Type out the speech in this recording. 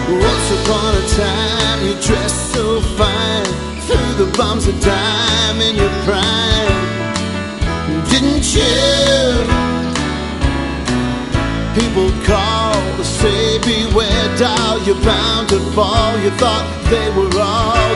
Once upon a time you dressed so fine, threw the bombs of dime in your prime, didn't you? People call to say beware, doll, you're bound to fall. You thought they were all